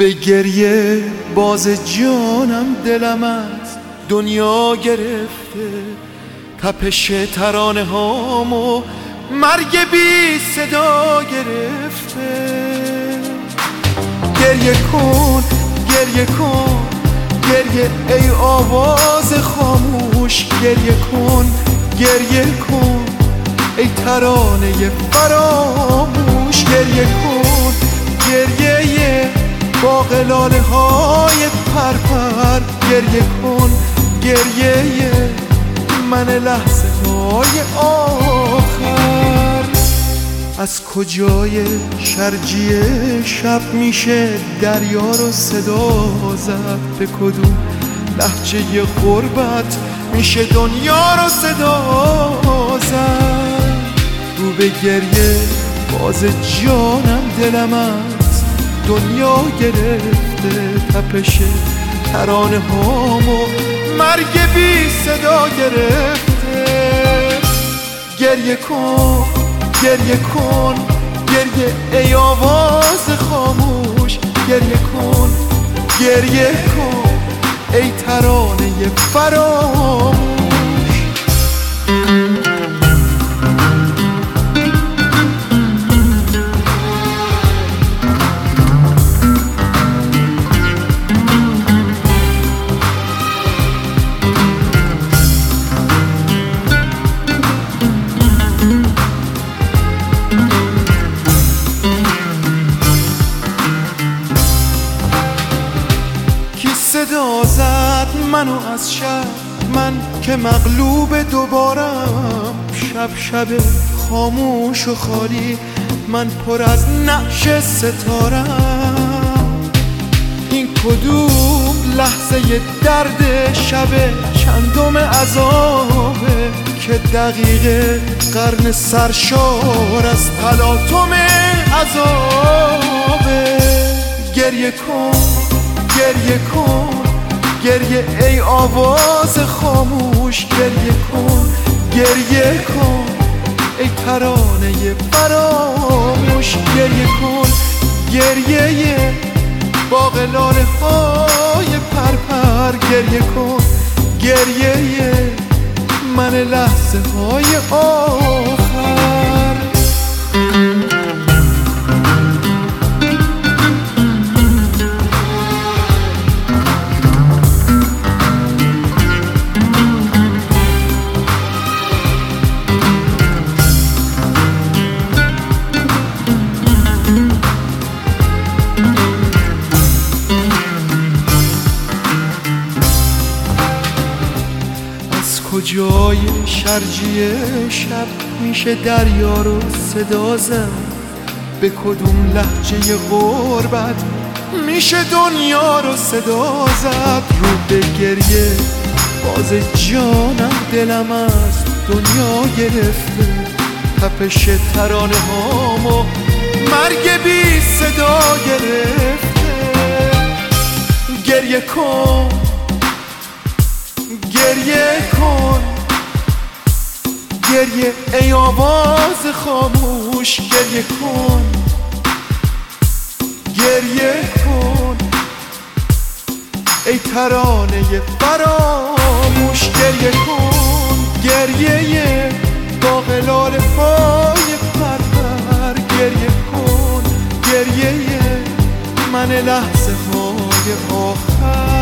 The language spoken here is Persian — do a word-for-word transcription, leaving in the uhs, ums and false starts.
به گریه باز جانم دلم از دنیا گرفته، تپش ترانه هامو مرگ بی صدا گرفته. گریه کن گریه کن گریه ای آواز خاموش، گریه کن گریه کن ای ترانه فراموش، گریه کن گریه باغ لاله های پرپر، گریه کن گریه من لحظه های آخر. از کجای شرجی شب میشه دریا رو صدا زد، به کدوم لهجه غربت میشه دنیا رو صدا زد. رو به گریه باز جانم دلم از دنیا گرفته، تپش ترانه هامو مرگ بی صدا گرفته. گریه کن گریه کن گریه ای آواز خاموش، گریه کن گریه کن ای ترانه فراموش. صدا زد منو از شب، من که مغلوب دوبارم، شب شب خاموش و خالی، من پر از نقش ستارم. این کدوم لحظه درد شب چندم عذابه که دقیقه قرن سرشار از تلاطم عذابه. گریه کن گریه کن گریه ای آواز خاموش، گریه کن گریه کن ای ترانه فراموش، گریه کن گریه باغ لاله های پرپر، گریه کن گریه من لحظه های آخر. کجای شرجی شب میشه دریا رو صدا زد، به کدوم لهجه غربت میشه دنیا رو صدا زد. رو به گریه باز جانم دلم از دنیا گرفته، تپش ترانه هامو مرگ بی صدا گرفته. گریه کن گریه کن گریه ای آواز خاموش، گریه کن گریه کن ای ترانه فراموش، گریه کن گریه باغ لاله های پرپر، گریه کن گریه من لحظه های آخر.